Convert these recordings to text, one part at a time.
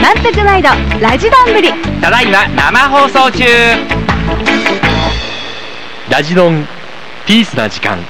満腹ワイドラジドンブリ、 ただいま生放送中。ラジドンピースな時間。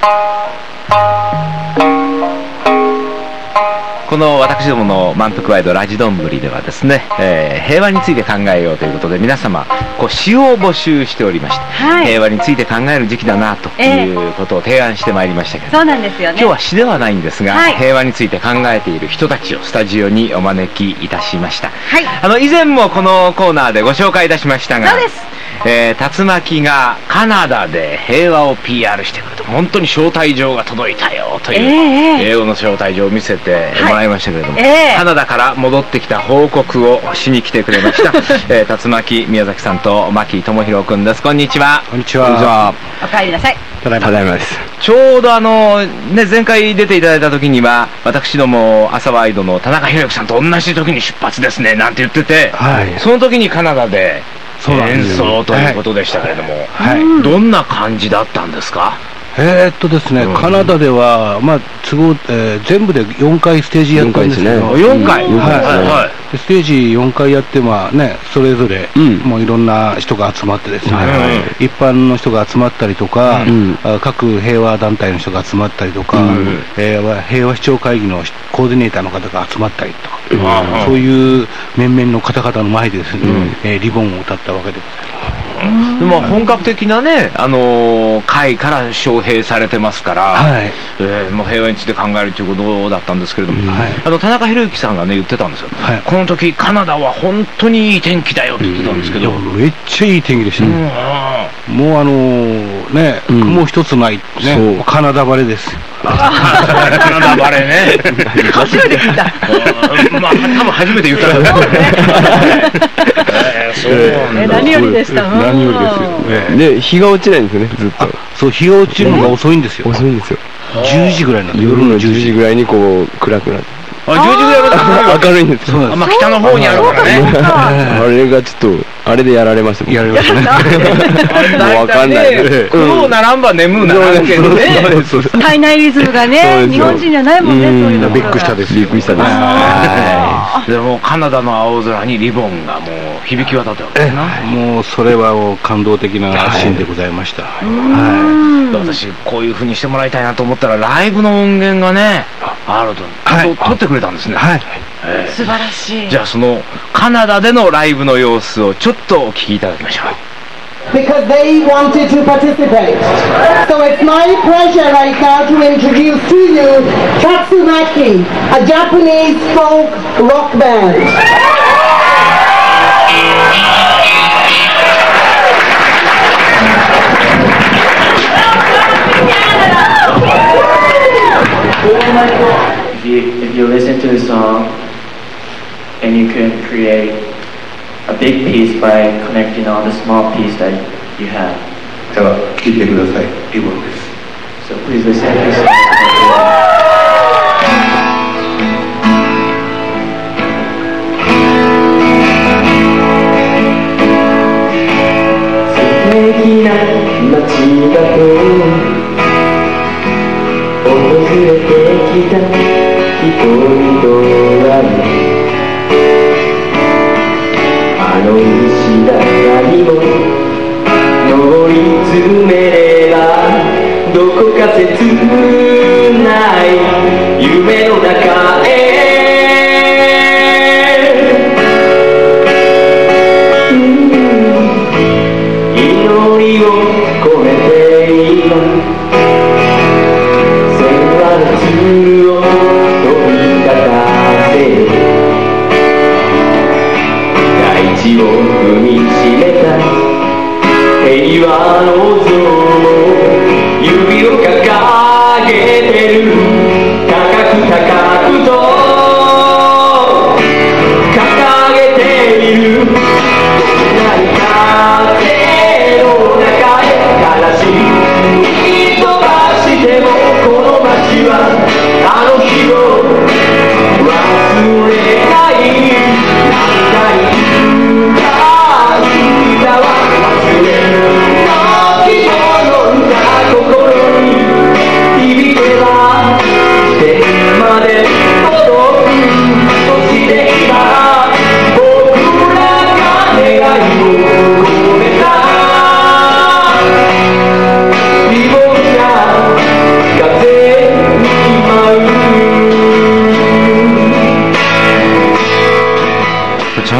この私どもの満腹ワイドラジドンブリではですね、平和について考えようということで皆様詩を募集しておりまして、はい、平和について考える時期だなということを提案してまいりましたけど、 そうなんですよね。 今日は詩ではないんですが、 はい、 平和について考えている人たちをスタジオにお招きいたしました。 はい、 以前もこのコーナーでご紹介いたしましたが、 そうです。 竜巻がカナダで平和を PR してくると、本当に招待状が届いたよという、英語の招待状を見せてもらいましたけれども、カナダから戻ってきた報告をしに来てくれました、竜巻宮崎さんと牧智博君です。こんにちは。 こんにちは。 お帰りなさい。 ただいまです。 ちょうど前回出ていただいた時には私ども朝ワイドの田中宏之さんと同じ時に出発ですねなんて言ってて、はい、その時にカナダで演奏ということでしたけれども、はい、どんな感じだったんですか？ ですね、カナダでは、全部で4回ステージやったんですけど、 4回、 ステージ4回やって、それぞれ、もういろんな人が集まってですね、一般の人が集まったりとか、各平和団体の人が集まったりとか、平和視聴会議のコーディネーターの方が集まったりとか、そういう面々の方々の前でですね、リボンを歌ったわけでございます。 でも本格的なね、会から招聘されてますから、もう平和について考えるということだったんですけれども、田中宏之さんがね言ってたんですよ、この時カナダは本当にいい天気だよって言ってたんですけど、 めっちゃいい天気でしたね。もう雲一つないね、カナダ晴れです。 カナダバレーね。 初めて聞いた。 多分初めて言ったんだね。何よりでした。 何よりですよ。 で、日が落ちないんですよね、ずっと。 そう、日が落ちるのが遅いんですよ。 遅いんですよ。 10時ぐらいなんで、 夜の10時ぐらいにこう暗くなって。 10時ぐらいまで明るいんですよ。 北の方にあるからね。 あれがちょっとあれでやられました。 やられましたね。 もうわかんない。 雲ならんば眠うならんけどね。 体内リズムがね、日本人じゃないもんね、そういうの。 びっくりしたです。 びっくりしたです。 でもカナダの青空にリボンがもう響き渡ったわけですな。 もうそれは感動的なシーンでございました。 私こういう風にしてもらいたいなと思ったらライブの音源がねあると撮ってくれたんですね。 素晴らしい。 じゃあそのカナダでのライブの様子をちょっとお聞きいただきましょう。 Because they wanted to participate. So it's my pleasure right now to introduce to you Tatsumaki, a Japanese folk rock band. If you listen to the song and you can create a big piece by connecting all the small piece that you have. では聴いてください。リボンです。 So please listen to this song. 素敵な街だと訪れてきた人々はあの石段にも乗り詰めればどこか切ない夢の中へ祈りを込めて今千羽の鶴を飛び立たせ大地を踏みしめた平和の像指を掲げてる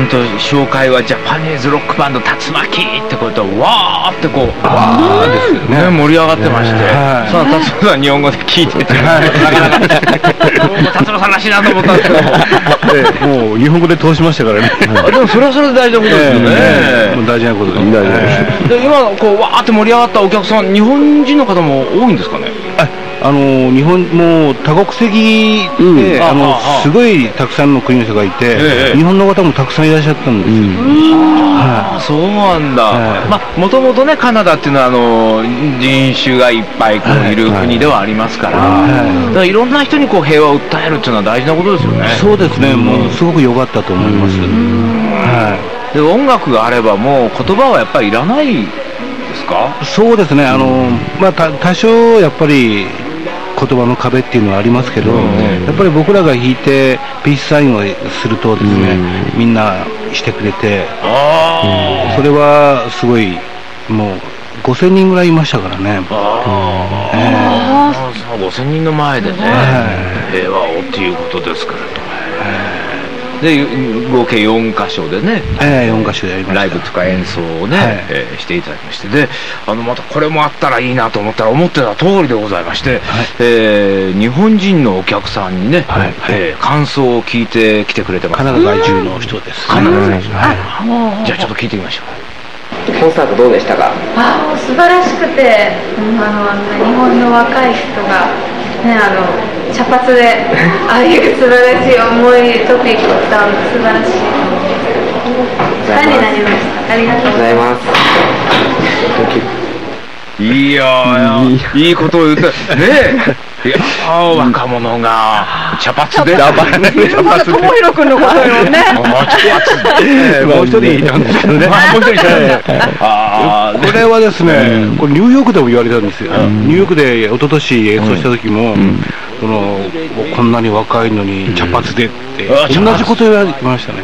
本当紹介はジャパニーズロックバンド竜巻ってことをわーってこうわーですよね、 盛り上がってまして、さあ達郎さん日本語で聞いてて、なかなか達郎さんらしいなと思ったんですけど、 もう日本語で通しましたからね。 でもそれはそれで大事なことですよね。 大事なことです。 で今こうわーって盛り上がったお客さん、日本人の方も多いんですかね。 日本もう多国籍で、すごいたくさんの国の人がいて、日本の方もたくさんいらっしゃったんですよ。 そうなんだ。まあもともとねカナダっていうのは人種がいっぱいこういる国ではありますから、だからいろんな人にこう平和を訴えるっていうのは大事なことですよね。 そうですね。もうすごく良かったと思います。 で音楽があればもう言葉はやっぱりいらないですか。 そうですね。まあ多少やっぱり言葉の壁っていうのはありますけど、やっぱり僕らが弾いてピースサインをするとですね、みんなしてくれて、それはすごいもう5000人ぐらいいましたからね。 5000人の前でね、平和をっていうことですからね。で合計4カ所でね、 4カ所でやりました。 ライブとか演奏をね、していただきまして、でまたこれもあったらいいなと思ったら思ってた通りでございまして、日本人のお客さんにね、感想を聞いてきてくれてます。 カナダ在住の人です。 カナダ在住。じゃあちょっと聞いてみましょう。 コンサートどうでしたか。 素晴らしくて、日本の若い人がね、茶髪でああいう素晴らしい重いトピックを歌うの素晴らしいファンになりました。ありがとうございます。 いやいいことを言ってね。いや若者が茶髪で智弘君のことよね。 もう一人いたんですけどね。 もう一人いたんだ。 これはですね、これニューヨークでも言われたんですよ。ニューヨークで一昨年演奏した時も、こんなに若いのに茶髪でって同じこと言われましたね。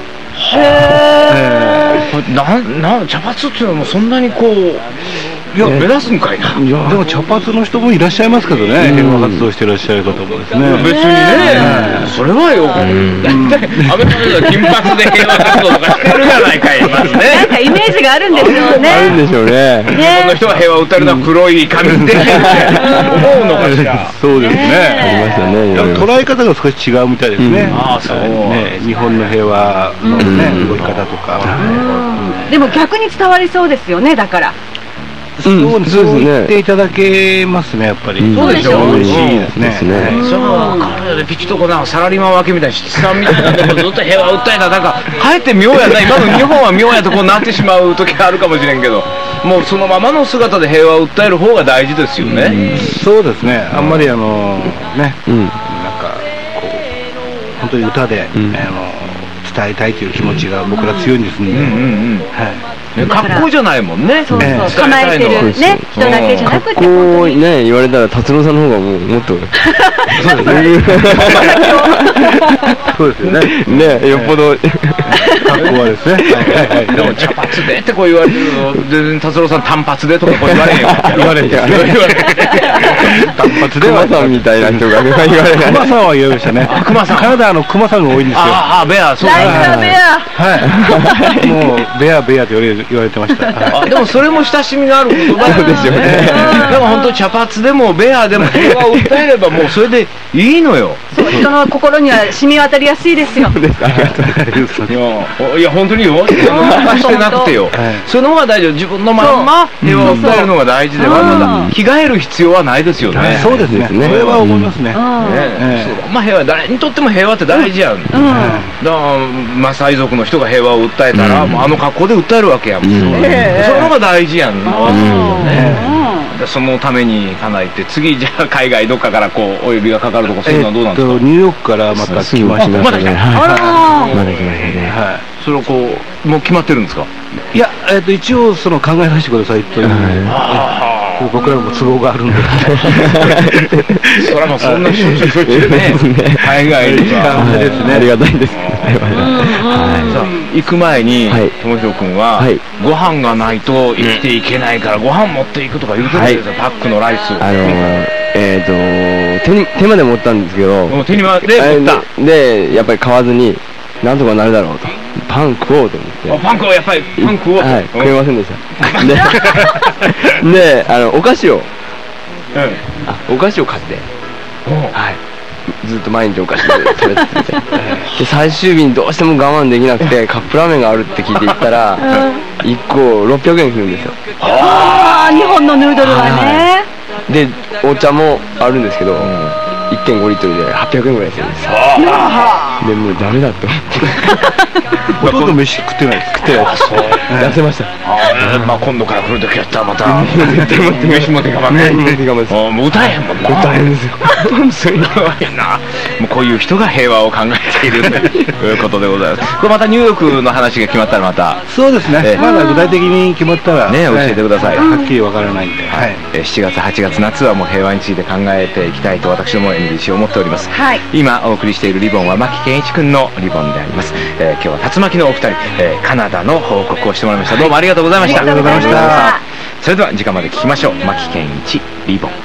茶髪っていうのはもうそんなにこう目指すんかいな。 でも茶髪の人もいらっしゃいますけどね、平和活動していらっしゃる方もですね。 別にね、それはよ。大体アメリカでは金髪で平和活動とかしてるじゃないかい、まずね。 なんかイメージがあるんですよね。 あるんでしょうね。 日本の人が平和を訴えるのは黒い髪で思うのかしら。 そうですね。 ありますよね。 捉え方が少し違うみたいですね。日本の平和の動き方とか。 でも逆に伝わりそうですよね、だから。 そう言っていただけますね、やっぱり。 そうでしょ。 嬉しいですね。 それは分かるよね。ピチとこなんかサラリーマン分けみたいに七三みたいなとこずっと平和を訴えた、なんかかえって妙やな。今の日本は妙やとこうなってしまう時があるかもしれんけど、もうそのままの姿で平和を訴える方が大事ですよね。 そうですね。あんまりなんかこう本当に歌で伝えたいという気持ちが僕ら強いんですんで、 格好じゃないもんね。 構えてるね人だけじゃなくて、 格好ね言われたら達郎さんの方がもっとそうですね。そうですよね。 ね、よっぽど格好はですね。 でも茶髪でってこう言われるの、全然達郎さん単発でとかこう言われんよ。 言われんよ。単発で熊さんみたいな人が言われない。 熊さんは言われましたね。 熊さん。 カナダ熊さんが多いんですよ。 ベア、そうですね。 ベア。 はい。もうベアベアって言われてました。 でもそれも親しみのある言葉ですよね。でも本当茶髪でもベアでも平和を訴えればもうそれでいいのよ。 人の心には染み渡りやすいですよ。 いや本当によ。任してなくてよ。その方が大事。自分のまんま平和を訴えるのが大事で、わざわざ着替える必要はないですよね。 そうですね。それは思いますね。 まあ平和、誰にとっても平和って大事やん。だからマサイ族の人が平和を訴えたら、もうあの格好で訴えるわけやん。その方が大事やん。そのために叶えて、次じゃあ海外どっかからこうお呼びがかかるとかそういうのはどうなんですか。 ニューヨークからまた来ました。 まだ来た。 まだ来ましたね。 はい。それをこうもう決まってるんですか。 いや一応その考えさせてくださいという。僕らも都合があるんで。 それはもうそんなしょっちゅうね。海外にはですね。 ありがたいです。 さあ行く前に智弘君はご飯がないと生きていけないからご飯持っていくとか言うてるんですよ。パックのライス。 手まで持ったんですけど。 手にまで持った。 でやっぱり買わずになんとかなるだろうと。 パン食おうと思って。 パン食おう、やっぱりパン食おうと。 はい、食えませんでした。で、お菓子を買って、はい、ずっと毎日お菓子で食べてて、で最終日にどうしても我慢できなくてカップラーメンがあるって聞いて行ったら1個600円するんですよ。 ああ、日本のヌードルはね。 でお茶もあるんですけど、1.5 リットルで800円ぐらいするんですよ。でもうダメだって思ってほとんど飯食ってないです。 食ってないです。痩せました。 まあ今度から来るときやったらまた絶対持って飯持って我慢ね。もう歌えへんもんな。 歌えへんですよ。 すごいな。もうこういう人が平和を考えているということでございます。これまたニューヨークの話が決まったらまた。 そうですね。まだ具体的に決まったらね、教えてください。 はっきりわからないんで。 7月8月夏はもう平和について考えていきたいと私ども NBC 思っております。今お送りしているリボンは牧健一君のリボンであります。今日は竜巻のお二人、カナダの報告をしてもらいました。どうもありがとうございました。 ありがとうございました。 それでは時間まで聞きましょう。牧健一リボン。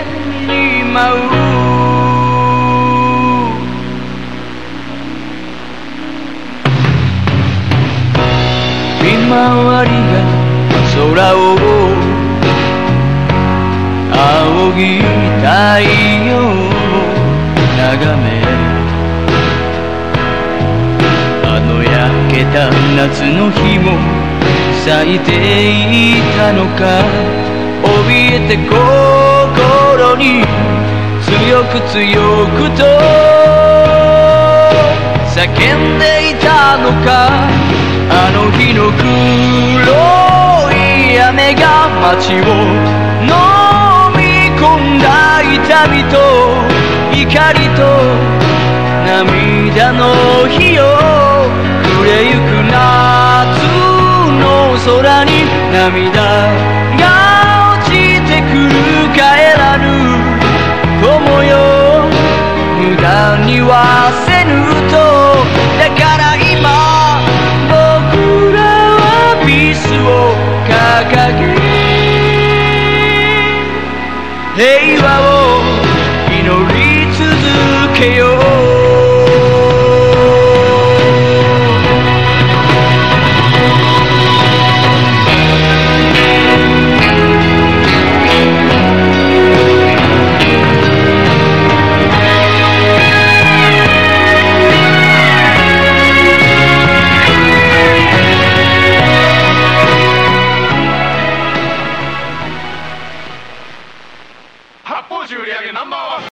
ひまわりが空を仰ぎ太陽を眺め、あの焼けた夏の日も咲いていたのか、怯えて心に強く強くと叫んでいたのか、あの日の黒い雨が街を飲み込んだ痛みと怒りと涙の日よ、暮れゆく夏の空に涙が落ちてくる、帰らぬ友よ無駄にはせぬと、だから今僕らはピースを掲げ平和を祈り続けよう。